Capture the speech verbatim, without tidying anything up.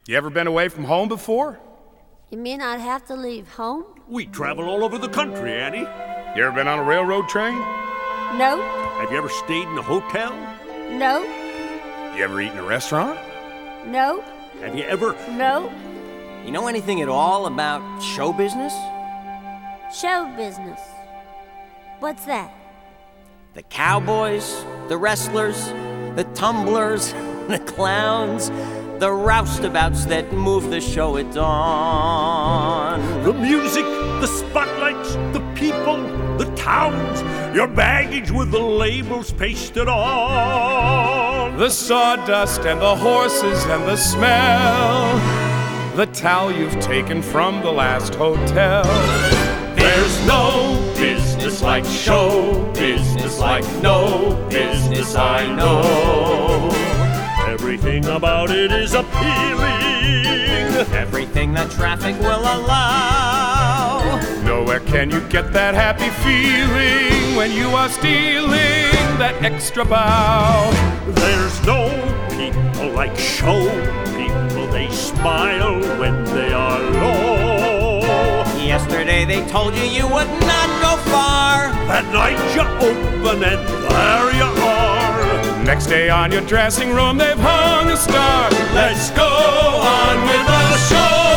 You ever been away from home before? You mean I'd have to leave home? We travel all over the country, Annie. You ever been on a railroad train? No. Have you ever stayed in a hotel? No. You ever eaten in a restaurant? No. Have you ever... No. You know anything at all about show business? Show business. What's that? The cowboys, the wrestlers, the tumblers, the clowns, the roustabouts that move the show at dawn. The music, the spotlights, the people, the towns, your baggage with the labels pasted on. The sawdust and the horses and the smell, the towel you've taken from the last hotel. There's no business like show business, like no business I know. Everything about it is appealing, Everything that traffic will allow. Nowhere can you get that happy feeling when you are stealing that extra bow. there's no people like show people. They smile when they are low. Yesterday they told you you would not go far. That night you open and there you are. Next day on your dressing room they've hung a star. Let's go on with the show.